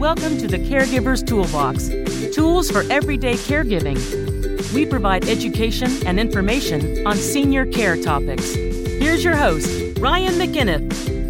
Welcome to the Caregiver's Toolbox, tools for everyday caregiving. We provide education and information on senior care topics. Here's your host, Ryan McInnes.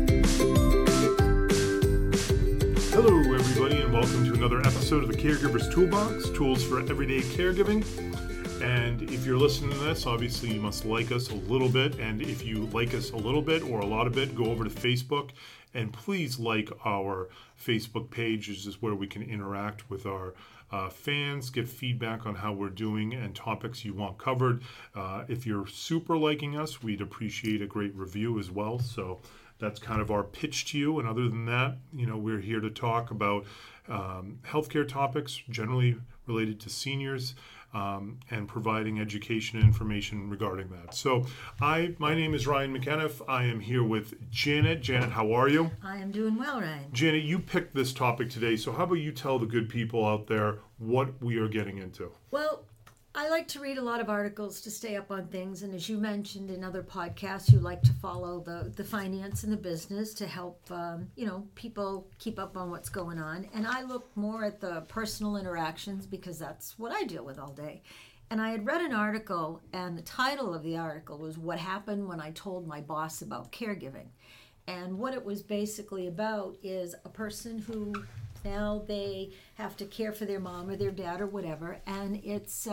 Hello, everybody, and welcome to another episode of the Caregiver's Toolbox, tools for everyday caregiving. And if you're listening to this, obviously you must like us a little bit. And if you like us a little bit or a lot of it, go over to Facebook and please like our Facebook page. This is where we can interact with our fans, get feedback on how we're doing and topics you want covered. If you're super liking us, we'd appreciate a great review as well. So that's kind of our pitch to you. And other than that, we're here to talk about healthcare topics, generally related to seniors, and providing education and information regarding that. So my name is Ryan McInnes. I am here with Janet. Janet, how are you? I am doing well, Ryan. Janet, you picked this topic today, so how about you tell the good people out there what we are getting into? Well, I like to read a lot of articles to stay up on things, and as you mentioned in other podcasts, you like to follow the finance and the business to help people keep up on what's going on. And I look more at the personal interactions because that's what I deal with all day. And I had read an article, and the title of the article was "What Happened When I Told My Boss About Caregiving." And what it was basically about is a person who now they have to care for their mom or their dad or whatever, and it's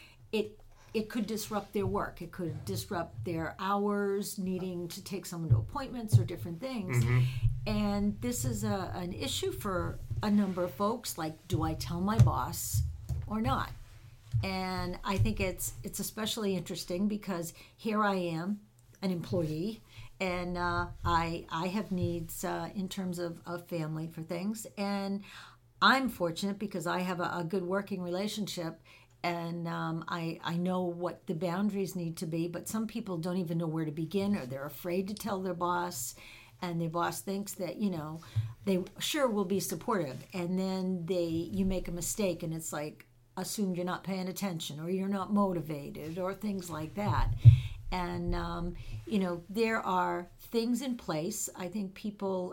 it could disrupt their work. It could disrupt their hours, needing to take someone to appointments or different things. Mm-hmm. And this is an issue for a number of folks. Like, do I tell my boss or not? And I think it's especially interesting because here I am, an employee, and I have needs in terms of family for things. And I'm fortunate because I have a good working relationship, and I know what the boundaries need to be. But some people don't even know where to begin, or they're afraid to tell their boss, and their boss thinks that, they sure will be supportive. And then you make a mistake, and it's like assumed you're not paying attention, or you're not motivated, or things like that. And, there are things in place. I think people,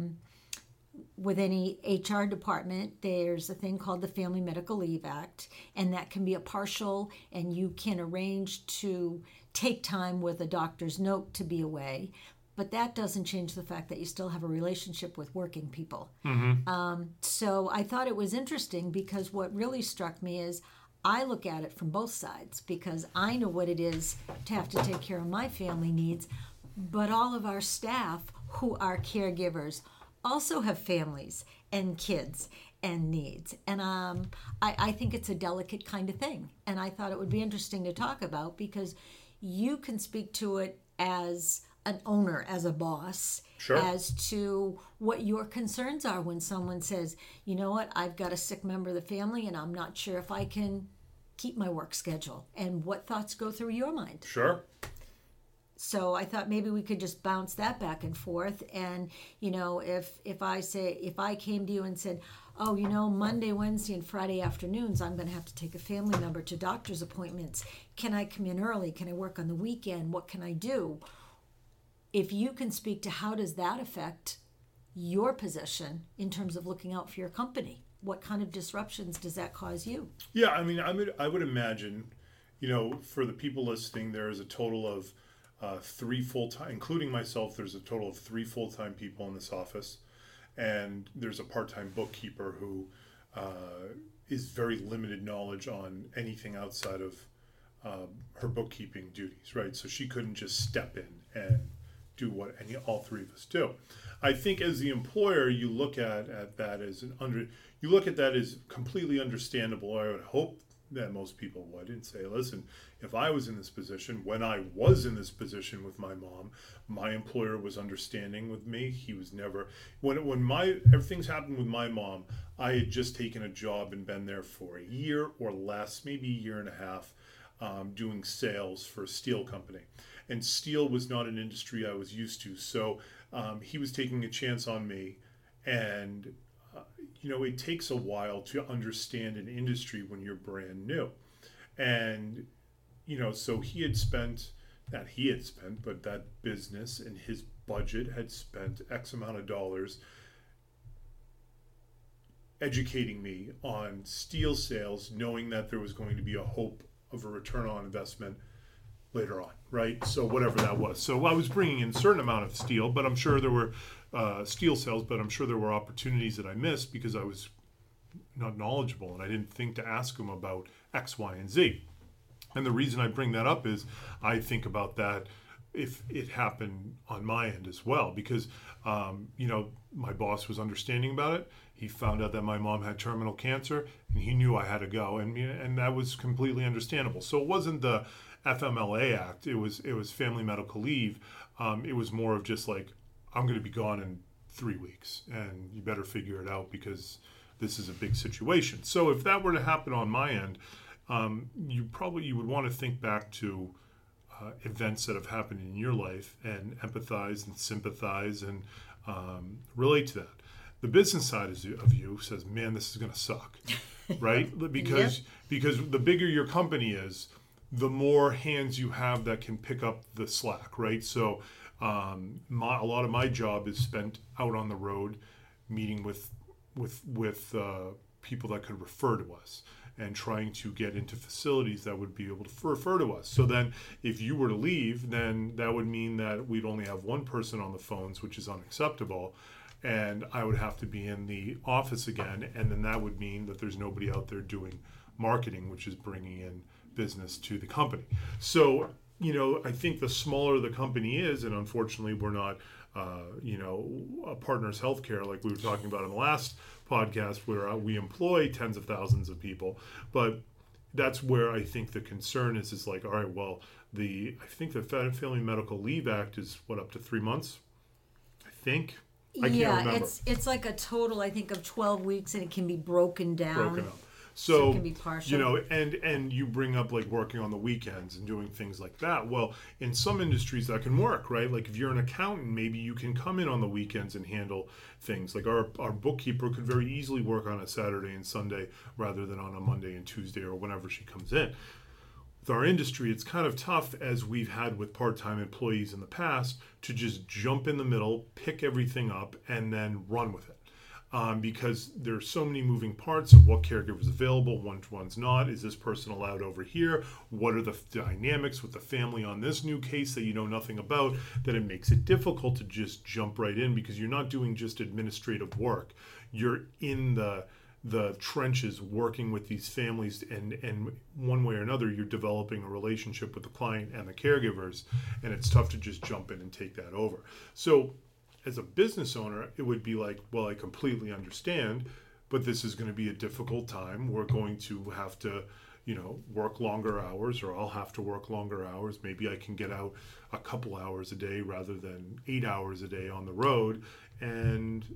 with any HR department, there's a thing called the Family Medical Leave Act, and that can be a partial, and you can arrange to take time with a doctor's note to be away. But that doesn't change the fact that you still have a relationship with working people. Mm-hmm. So I thought it was interesting because what really struck me is I look at it from both sides because I know what it is to have to take care of my family needs, but all of our staff who are caregivers also have families and kids and needs. And I think it's a delicate kind of thing. And I thought it would be interesting to talk about because you can speak to it as an owner, as a boss, sure, as to what your concerns are when someone says, you know what, I've got a sick member of the family and I'm not sure if I can keep my work schedule, and what thoughts go through your mind. Sure. So I thought maybe we could just bounce that back and forth. And, if I came to you and said, oh, Monday, Wednesday, and Friday afternoons, I'm going to have to take a family member to doctor's appointments. Can I come in early? Can I work on the weekend? What can I do? If you can speak to how does that affect your position in terms of looking out for your company? What kind of disruptions does that cause you? Yeah, I would imagine, for the people listening, there is a total of 3 full-time, including myself, there's a total of 3 full-time people in this office. And there's a part-time bookkeeper who is very limited knowledge on anything outside of her bookkeeping duties, right? So she couldn't just step in and do what all 3 of us do. I think as the employer, you look at that as completely understandable. I would hope that most people would and say, listen, if I was in this position, when I was in this position with my mom, my employer was understanding with me. He was never, when everything's happened with my mom, I had just taken a job and been there for a year or less, maybe a year and a half, doing sales for a steel company. And steel was not an industry I was used to. So he was taking a chance on me. And, it takes a while to understand an industry when you're brand new. And, so but that business and his budget had spent X amount of dollars educating me on steel sales, knowing that there was going to be a hope of a return on investment later on, right? So whatever that was. So I was bringing in a certain amount of steel, but I'm sure there were steel sales, but I'm sure there were opportunities that I missed because I was not knowledgeable and I didn't think to ask them about X, Y, and Z. And the reason I bring that up is I think about that if it happened on my end as well, because, my boss was understanding about it. He found out that my mom had terminal cancer and he knew I had to go, and that was completely understandable. So it wasn't the FMLA Act, it was family medical leave. It was more of just like, I'm going to be gone in 3 weeks and you better figure it out because this is a big situation. So if that were to happen on my end, you would want to think back to events that have happened in your life and empathize and sympathize and relate to that. The business side of you says, man, this is going to suck, right? Because the bigger your company is, the more hands you have that can pick up the slack, right? So a lot of my job is spent out on the road meeting with people that could refer to us and trying to get into facilities that would be able to refer to us. So then if you were to leave, then that would mean that we'd only have one person on the phones, which is unacceptable. And I would have to be in the office again. And then that would mean that there's nobody out there doing marketing, which is bringing in business to the company. So, I think the smaller the company is, and unfortunately we're not, a Partners Healthcare like we were talking about in the last podcast where we employ tens of thousands of people. But that's where I think the concern is like, all right, well, I think the Family Medical Leave Act is up to 3 months? I think. I can't remember. It's like a total, I think, of 12 weeks, and it can be broken down. So it can be partial. And you bring up like working on the weekends and doing things like that. Well, in some industries that can work, right? Like if you're an accountant, maybe you can come in on the weekends and handle things. Like our bookkeeper could very easily work on a Saturday and Sunday rather than on a Monday and Tuesday or whenever she comes in. With our industry, it's kind of tough, as we've had with part-time employees in the past, to just jump in the middle, pick everything up, and then run with it. Because there's so many moving parts of what caregiver's available, one's not. Is this person allowed over here? What are the dynamics with the family on this new case that you know nothing about? That it makes it difficult to just jump right in because you're not doing just administrative work. You're in the trenches working with these families, and one way or another you're developing a relationship with the client and the caregivers, and it's tough to just jump in and take that over. So as a business owner, it would be like, well, I completely understand, but this is going to be a difficult time. We're going to have to, work longer hours, or I'll have to work longer hours. Maybe I can get out a couple hours a day rather than 8 hours a day on the road. And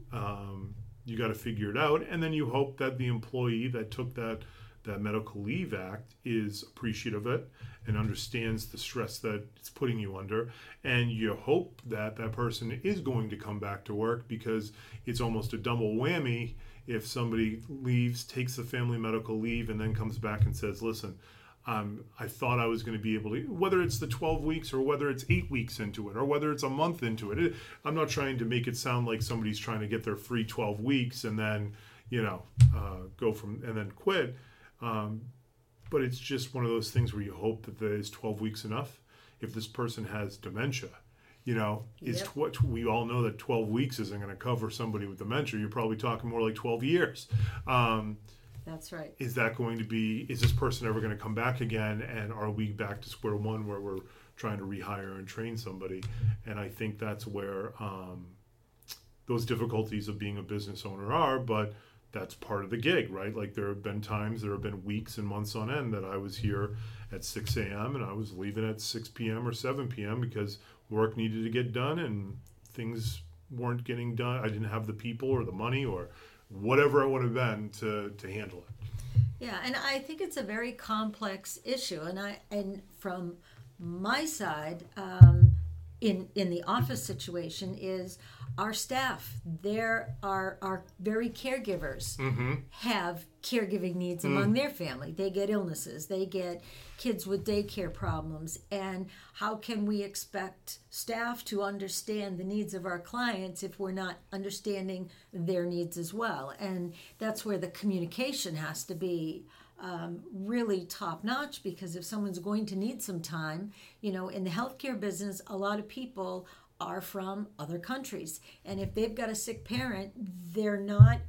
you got to figure it out. And then you hope that the employee that took that Medical Leave Act is appreciative of it and understands the stress that it's putting you under. And you hope that that person is going to come back to work, because it's almost a double whammy if somebody leaves, takes the family medical leave, and then comes back and says, listen, I thought I was going to be able to, whether it's the 12 weeks or whether it's 8 weeks into it or whether it's a month into it. I'm not trying to make it sound like somebody's trying to get their free 12 weeks and then, go from and then quit. But it's just one of those things where you hope that there's 12 weeks enough. If this person has dementia, we all know that 12 weeks isn't going to cover somebody with dementia. You're probably talking more like 12 years. That's right. Is this person ever going to come back again? And are we back to square one where we're trying to rehire and train somebody? And I think that's where those difficulties of being a business owner are, but that's part of the gig, right? Like there have been weeks and months on end that I was here at 6 a.m. and I was leaving at 6 p.m. or 7 p.m. because work needed to get done and things weren't getting done. I didn't have the people or the money or whatever it would have been to handle it. Yeah, and I think it's a very complex issue. And from my side, in the office situation, is our staff, there are very caregivers, have caregiving needs among their family. They get illnesses, they get kids with daycare problems, and how can we expect staff to understand the needs of our clients if we're not understanding their needs as well? And that's where the communication has to be really top notch, because if someone's going to need some time, in the healthcare business, a lot of people are from other countries, and if they've got a sick parent, they're not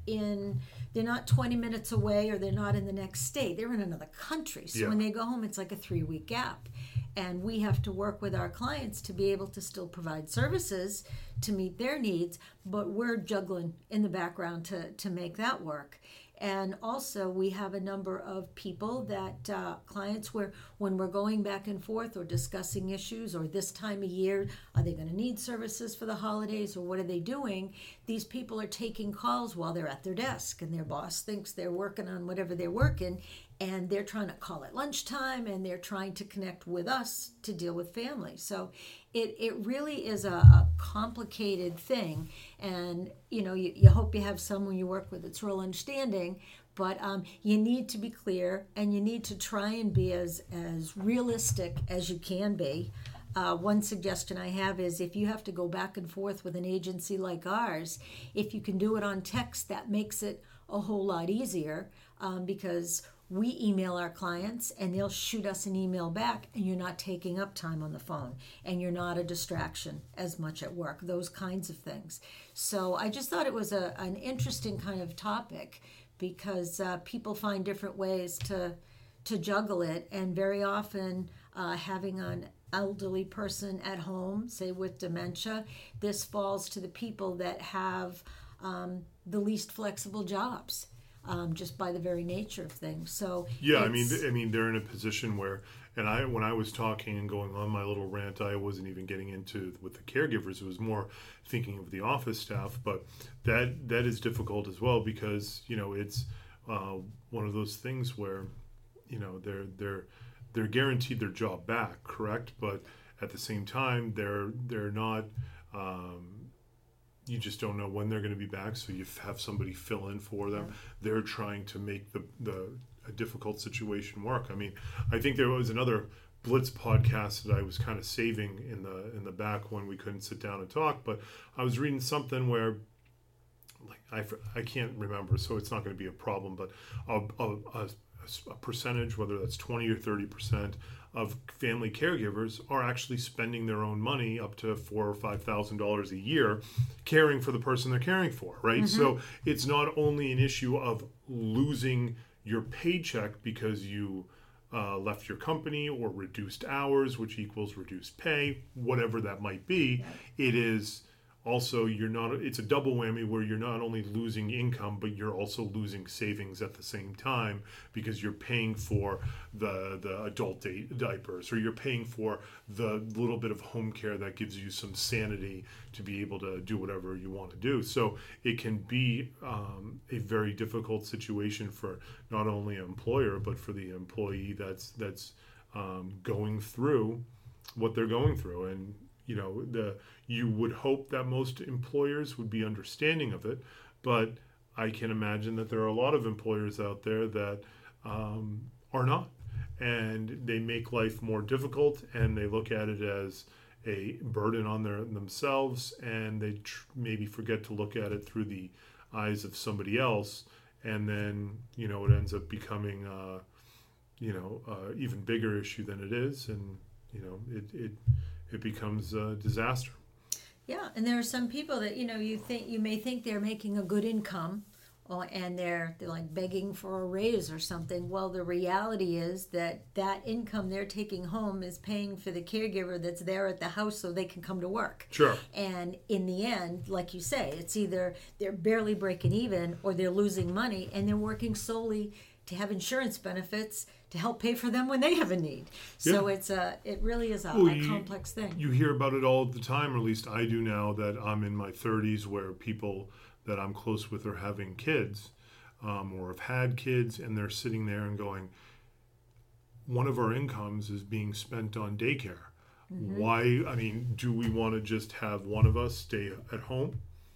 20 minutes away, or they're not in the next state, they're in another country. So when they go home, it's like a 3-week gap, and we have to work with our clients to be able to still provide services to meet their needs, but we're juggling in the background to make that work. And also, we have a number of people that clients where when we're going back and forth or discussing issues, or this time of year, are they going to need services for the holidays, or what are they doing? These people are taking calls while they're at their desk, and their boss thinks they're working on whatever they're working, and they're trying to call at lunchtime, and they're trying to connect with us to deal with family. So it really is a complicated thing, and you hope you have someone you work with that's real understanding, but you need to be clear, and you need to try and be as realistic as you can be. One suggestion I have is, if you have to go back and forth with an agency like ours, if you can do it on text, that makes it a whole lot easier, because we email our clients and they'll shoot us an email back, and you're not taking up time on the phone, and you're not a distraction as much at work, those kinds of things. So I just thought it was an interesting kind of topic, because people find different ways to juggle it, and very often having an elderly person at home, say with dementia, this falls to the people that have the least flexible jobs. Just by the very nature of things. So I mean, they're in a position where, and when I was talking and going on my little rant, I wasn't even getting into with the caregivers. It was more thinking of the office staff, but that is difficult as well, because it's one of those things where they're guaranteed their job back, correct? But at the same time, they're not. You just don't know when they're going to be back, so you have somebody fill in for them. They're trying to make a difficult situation work. I mean, I think there was another Blitz podcast that I was kind of saving in the back when we couldn't sit down and talk, but I was reading something where, like, I can't remember, so it's not going to be a problem, but a percentage, whether that's 20 or 30%, of family caregivers are actually spending their own money up to $4,000 or $5,000 a year caring for the person they're caring for, right? So it's not only an issue of losing your paycheck because you left your company, or reduced hours, which equals reduced pay, whatever that might be. It is also, it's a double whammy, where you're not only losing income, but you're also losing savings at the same time, because you're paying for the adult diapers, or you're paying for the little bit of home care that gives you some sanity to be able to do whatever you want to do. So it can be a very difficult situation for not only an employer, but for the employee that's going through what they're going through. And you would hope that most employers would be understanding of it, but I can imagine that there are a lot of employers out there that are not, and they make life more difficult, and they look at it as a burden on themselves, and they maybe forget to look at it through the eyes of somebody else, and then it ends up becoming even bigger issue than it is, and it becomes a disaster. Yeah, and there are some people that you may think they're making a good income, and they're like begging for a raise or something. Well, the reality is that income they're taking home is paying for the caregiver that's there at the house so they can come to work. Sure. And in the end, like you say, it's either they're barely breaking even, or they're losing money, and they're working solely to have insurance benefits to help pay for them when they have a need. So it really is a complex thing. You hear about it all the time, or at least I do now that I'm in my 30s, where people that I'm close with are having kids, or have had kids, and they're sitting there and going, one of our incomes is being spent on daycare. Why? I mean, do we want to just have one of us stay at home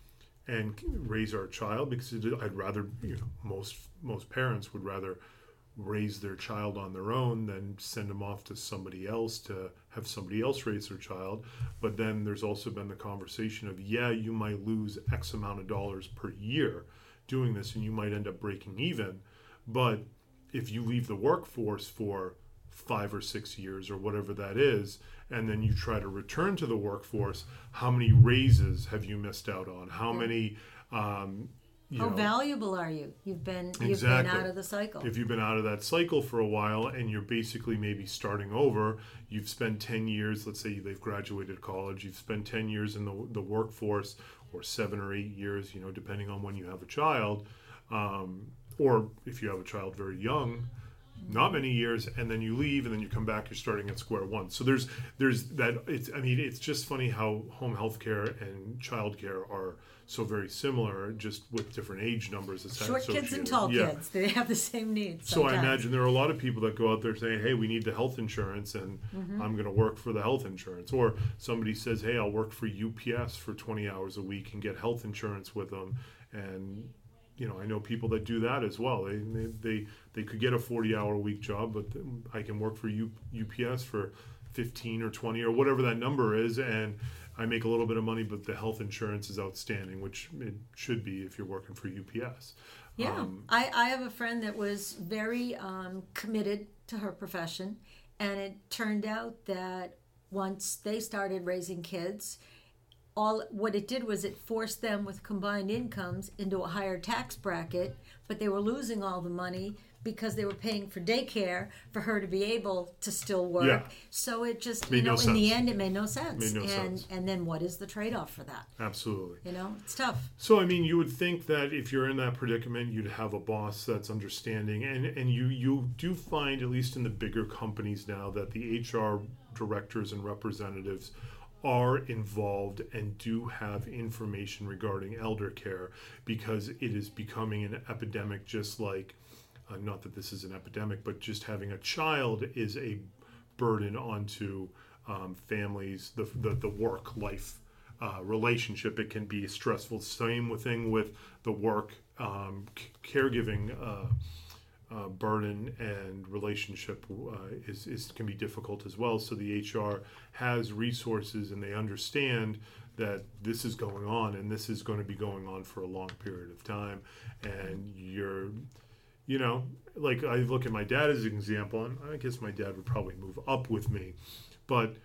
and raise our child, because I'd rather, most parents would rather raise their child on their own than send them off to somebody else to have somebody else raise their child. But then there's also been the conversation of, you might lose X amount of dollars per year doing this, and you might end up breaking even. But if you leave the workforce for 5 or 6 years or whatever that is, and then you try to return to the workforce, how many raises have you missed out on? How many how valuable are you? You've been out of the cycle. If you've been out of that cycle for a while and you're basically maybe starting over, you've spent 10 years, let's say they've graduated college, you've spent 10 years in the workforce, or 7 or 8 years, depending on when you have a child, or if you have a child very young, not many years, and then you leave, and then you come back, you're starting at square one. So there's that. It's just funny how home health care and child care are so very similar, just with different age numbers. Short kids and tall kids, they have the same needs. So I imagine there are a lot of people that go out there saying, hey, we need the health insurance, and I'm going to work for the health insurance. Or somebody says, hey, I'll work for UPS for 20 hours a week and get health insurance with them. And I know people that do that as well. They could get a 40-hour a week job, but I can work for UPS for 15 or 20 or whatever that number is, and I make a little bit of money, but the health insurance is outstanding, which it should be if you're working for UPS. Yeah. I have a friend that was very committed to her profession, and it turned out that once they started raising kids, what it did was it forced them with combined incomes into a higher tax bracket, but they were losing all the money because they were paying for daycare for her to be able to still work. Yeah. So it just, in the end, it made no sense. And then what is the trade-off for that? Absolutely. It's tough. So, you would think that if you're in that predicament, you'd have a boss that's understanding. And you do find, at least in the bigger companies now, that the HR directors and representatives are involved and do have information regarding elder care, because it is becoming an epidemic, just like, not that this is an epidemic, but just having a child is a burden onto families, the work-life relationship. It can be stressful. Same thing with the work caregiving burden and relationship can be difficult as well. So the HR has resources, and they understand that this is going on, and this is going to be going on for a long period of time. And like I look at my dad as an example, and I guess my dad would probably move up with me, but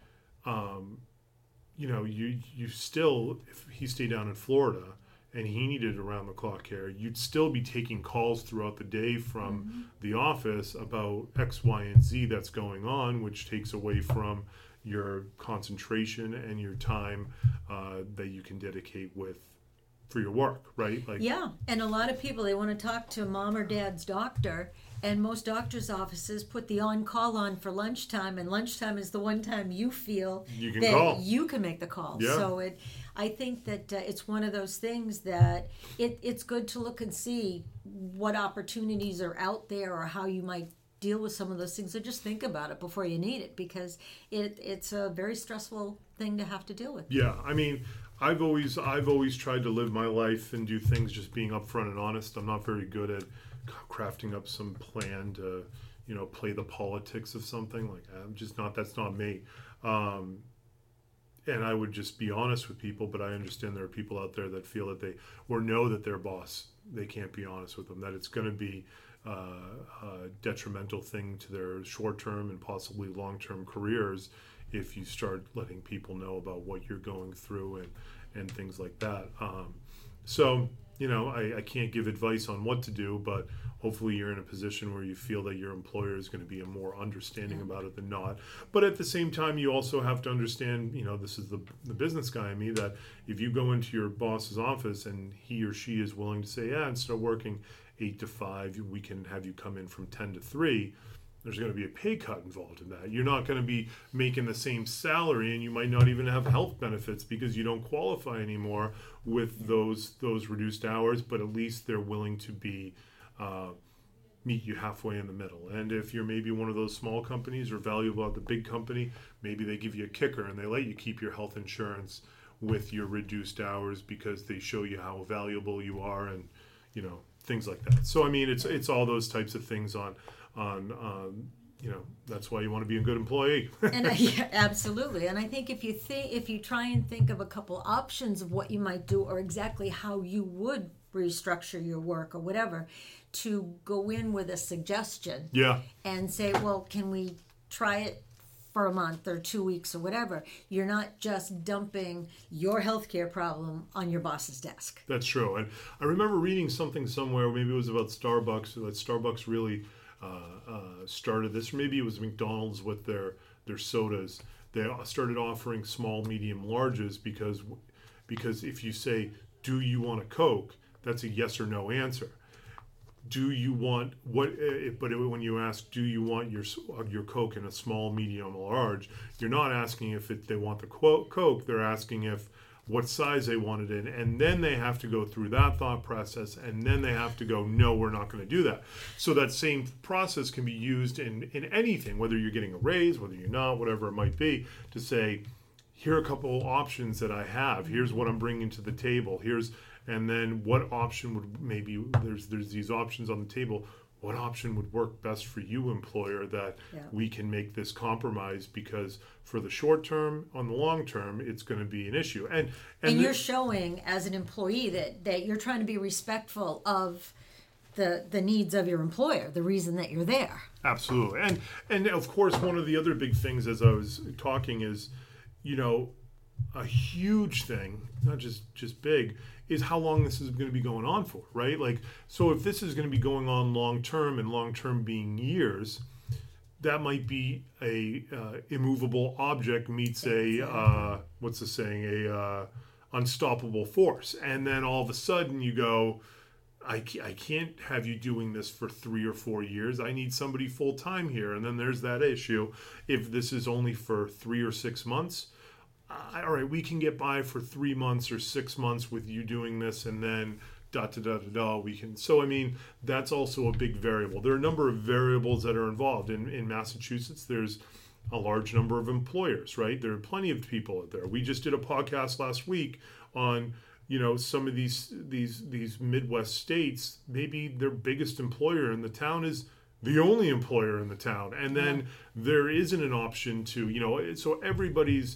you still, if he stayed down in Florida and he needed around-the-clock care, you'd still be taking calls throughout the day from the office about X, Y, and Z that's going on, which takes away from your concentration and your time that you can dedicate for your work, right? And a lot of people, they want to talk to mom or dad's doctor, and most doctors' offices put the on-call on for lunchtime, and lunchtime is the one time you feel you can make the call. Yeah. So I think that it's one of those things that it's good to look and see what opportunities are out there, or how you might deal with some of those things. So just think about it before you need it, because it's a very stressful thing to have to deal with. Yeah, I've always tried to live my life and do things just being upfront and honest. I'm not very good at crafting up some plan to, play the politics of something. Like, I'm just not. That's not me. And I would just be honest with people. But I understand there are people out there that feel that know that their boss, they can't be honest with them. That it's going to be a detrimental thing to their short-term and possibly long-term careers if you start letting people know about what you're going through and things like that. I can't give advice on what to do, but hopefully you're in a position where you feel that your employer is going to be more understanding about it than not. But at the same time, you also have to understand, this is the business guy in me, that if you go into your boss's office and he or she is willing to say, instead of working 8 to 5, we can have you come in from 10 to 3, there's going to be a pay cut involved in that. You're not going to be making the same salary, and you might not even have health benefits because you don't qualify anymore with those reduced hours, but at least they're willing to be meet you halfway in the middle. And if you're maybe one of those small companies or valuable at the big company, maybe they give you a kicker and they let you keep your health insurance with your reduced hours because they show you how valuable you are, and things like that. So I mean, it's all those types of things on that's why you want to be a good employee. Yeah, absolutely. And I think if you try and think of a couple options of what you might do, or exactly how you would restructure your work or whatever, to go in with a suggestion, and say, well, can we try it for a month or 2 weeks or whatever? You're not just dumping your healthcare problem on your boss's desk. That's true. And I remember reading something somewhere, maybe it was about Starbucks, that Starbucks really started this, or maybe it was McDonald's with their sodas. They started offering small, medium, larges because if you say, do you want a Coke, that's a yes or no answer. Do you want when you ask, do you want your Coke in a small, medium, or large, you're not asking if they want the Coke, they're asking what size they want it in, and then they have to go through that thought process, and then they have to go, no, we're not going to do that. So that same process can be used in anything, whether you're getting a raise, whether you're not, whatever it might be, to say, here are a couple options that I have. Here's what I'm bringing to the table. And then what option would, maybe there's these options on the table. What option would work best for you, employer, that we can make this compromise, because for the short term, on the long term, it's going to be an issue. And you're showing as an employee that you're trying to be respectful of the needs of your employer, the reason that you're there. Absolutely. And of course, one of the other big things as I was talking is, a huge thing, not just big, is how long this is going to be going on for, right? Like, so if this is going to be going on long term, and long term being years, that might be a immovable object meets a what's the saying, a unstoppable force, and then all of a sudden you go, I can't have you doing this for 3 or 4 years. I need somebody full time here, and then there's that issue. If this is only for 3 or 6 months. All right, we can get by for 3 months or 6 months with you doing this, and then we can. So I mean, that's also a big variable. There are a number of variables that are involved. In Massachusetts, there's a large number of employers, right? There are plenty of people out there. We just did a podcast last week on some of these Midwest states. Maybe their biggest employer in the town is the only employer in the town, and then there isn't an option to so everybody's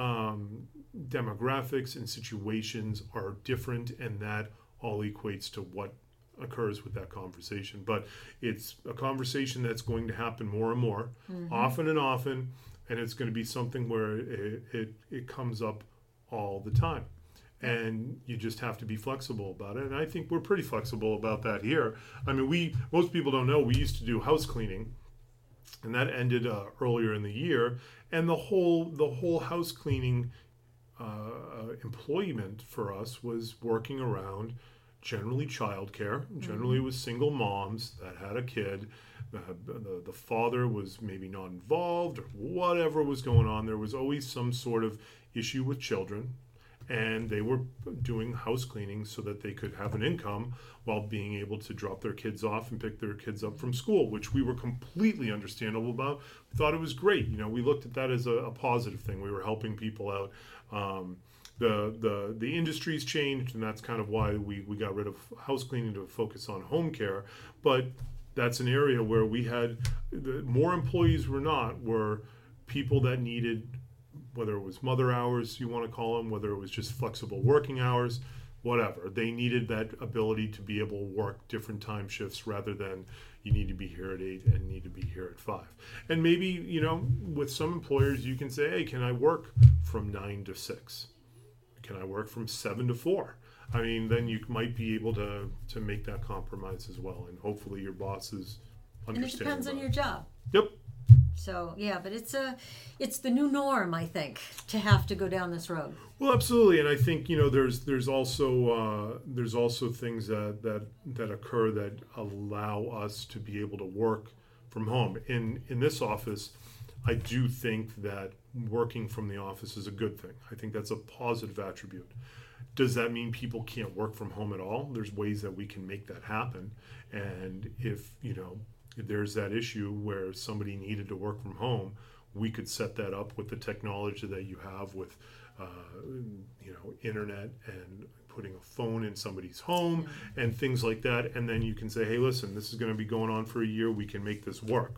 demographics and situations are different, and that all equates to what occurs with that conversation. But it's a conversation that's going to happen more and more, often and often, and it's going to be something where it comes up all the time. And you just have to be flexible about it. And I think we're pretty flexible about that here. I mean, most people don't know, we used to do house cleaning, and that ended earlier in the year. And the whole house cleaning employment for us was working around generally childcare. Generally, it was single moms that had a kid. The father was maybe not involved, or whatever was going on. There was always some sort of issue with children. And they were doing house cleaning so that they could have an income while being able to drop their kids off and pick their kids up from school, which we were completely understandable about. We thought it was great. We looked at that as a positive thing. We were helping people out. The industry's changed, and that's kind of why we got rid of house cleaning to focus on home care. But that's an area where we had more employees were people that needed, whether it was mother hours, you want to call them, whether it was just flexible working hours, whatever. They needed that ability to be able to work different time shifts rather than you need to be here at 8 and need to be here at 5. And maybe, with some employers, you can say, hey, can I work from 9 to 6? Can I work from 7 to 4? I mean, then you might be able to make that compromise as well. And hopefully your boss is understanding. And it depends on your job. Yep. So but it's the new norm, I think, to have to go down this road. Well, absolutely, and I think there's also things that occur that allow us to be able to work from home. In this office, I do think that working from the office is a good thing. I think that's a positive attribute. Does that mean people can't work from home at all? There's ways that we can make that happen, and if there's that issue where somebody needed to work from home, we could set that up with the technology that you have with internet and putting a phone in somebody's home and things like that. And then you can say, hey, listen, this is going to be going on for a year. We can make this work.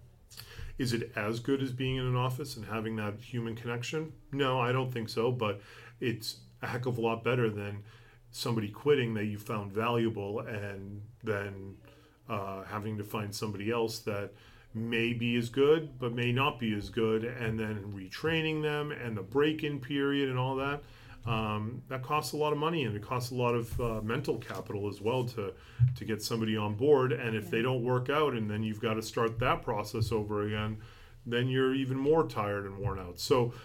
Is it as good as being in an office and having that human connection? No, I don't think so. But it's a heck of a lot better than somebody quitting that you found valuable and then having to find somebody else that may be as good but may not be as good, and then retraining them and the break-in period and all that. That costs a lot of money, and it costs a lot of mental capital as well to get somebody on board. And if they don't work out and then you've got to start that process over again, then you're even more tired and worn out. So,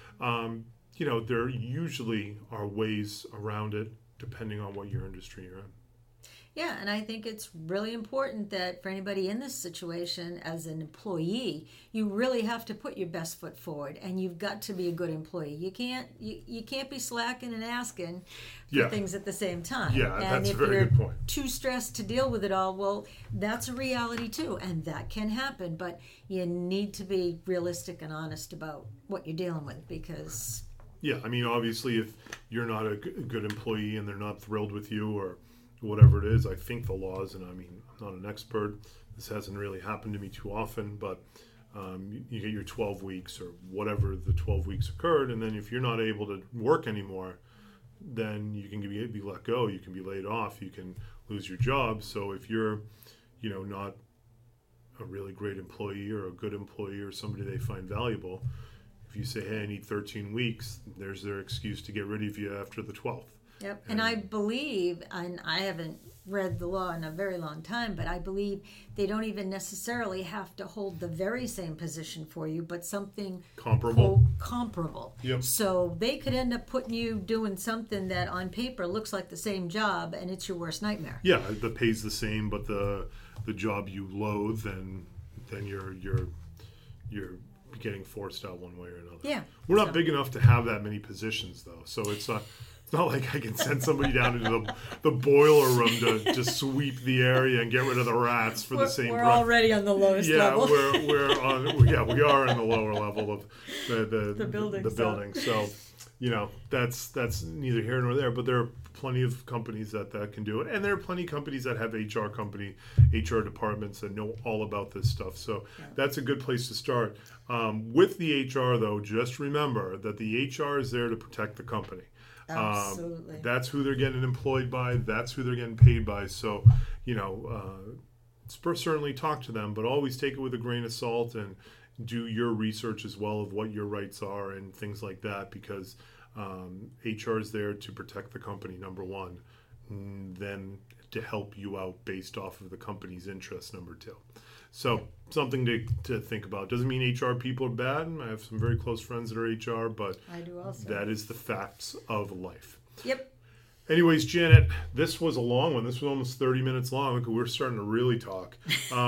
there usually are ways around it depending on what your industry you're in. Yeah, and I think it's really important that for anybody in this situation as an employee, you really have to put your best foot forward, and you've got to be a good employee. You can't be slacking and asking for things at the same time. Yeah, and that's a very good point. Too stressed to deal with it all, well, that's a reality too, and that can happen. But you need to be realistic and honest about what you're dealing with, because yeah, I mean, obviously, if you're not a good employee and they're not thrilled with you or whatever it is, I think the laws, and I mean, I'm not an expert, this hasn't really happened to me too often, but you get your 12 weeks or whatever the 12 weeks occurred, and then if you're not able to work anymore, then you can be let go, you can be laid off, you can lose your job. So if you're, not a really great employee or a good employee or somebody they find valuable, if you say, hey, I need 13 weeks, there's their excuse to get rid of you after the 12th. Yep. And I believe, and I haven't read the law in a very long time, but I believe they don't even necessarily have to hold the very same position for you, but something comparable. Yep. So they could end up putting you doing something that on paper looks like the same job, and it's your worst nightmare. Yeah, the pay's the same, but the job you loathe, and then you're getting forced out one way or another. Yeah. We're not big enough to have that many positions, though, so it's not like I can send somebody down into the boiler room to just sweep the area and get rid of the rats for the same price. We're already on the lowest level. Yeah, we are in the lower level of the building. So, that's neither here nor there. But there are plenty of companies that can do it, and there are plenty of companies that have HR departments that know all about this stuff. So that's a good place to start. With the HR, though, just remember that the HR is there to protect the company. Absolutely. That's who they're getting employed by. That's who they're getting paid by. So, certainly talk to them, but always take it with a grain of salt and do your research as well of what your rights are and things like that, because HR is there to protect the company, number one, and then to help you out based off of the company's interests, number two. So something to think about. Doesn't mean HR people are bad. I have some very close friends that are HR, but I do also. That is the facts of life. Yep. Anyways, Janet, this was a long one. This was almost 30 minutes long. We're starting to really talk.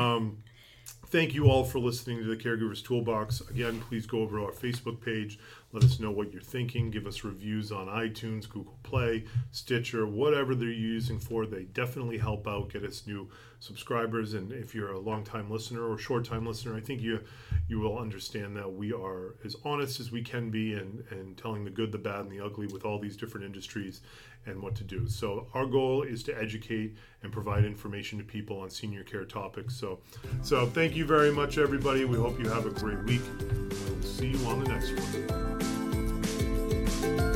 Thank you all for listening to the Caregivers Toolbox. Again, please go over to our Facebook page. Let us know what you're thinking. Give us reviews on iTunes, Google Play, Stitcher, whatever they're using for. They definitely help out, get us new subscribers. And if you're a long-time listener or short-time listener, I think you will understand that we are as honest as we can be and telling the good, the bad, and the ugly with all these different industries and what to do. So our goal is to educate and provide information to people on senior care topics. So thank you very much, everybody. We hope you have a great week. We'll see you on the next one.